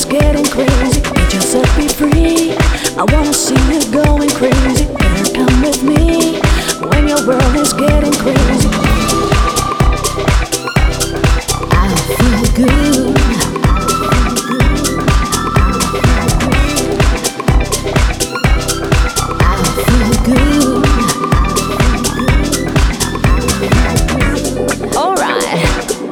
getting crazy. It just set me free. I wanna see you going crazy. Better come with me when your world is getting crazy. I feel good. I feel good. Alright,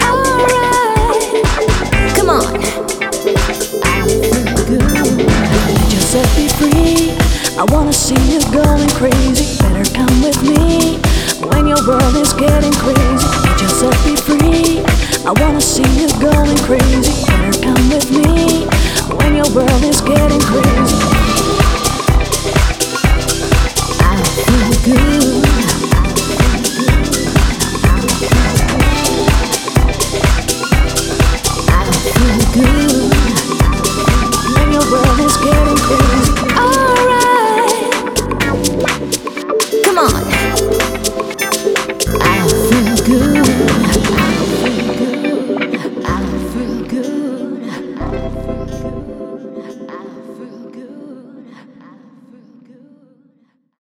come on. I feel good. Just set me free. I wanna see you going crazy. Better come with me when your world is getting crazy. Just set me free. I wanna see you going crazy. Better come with me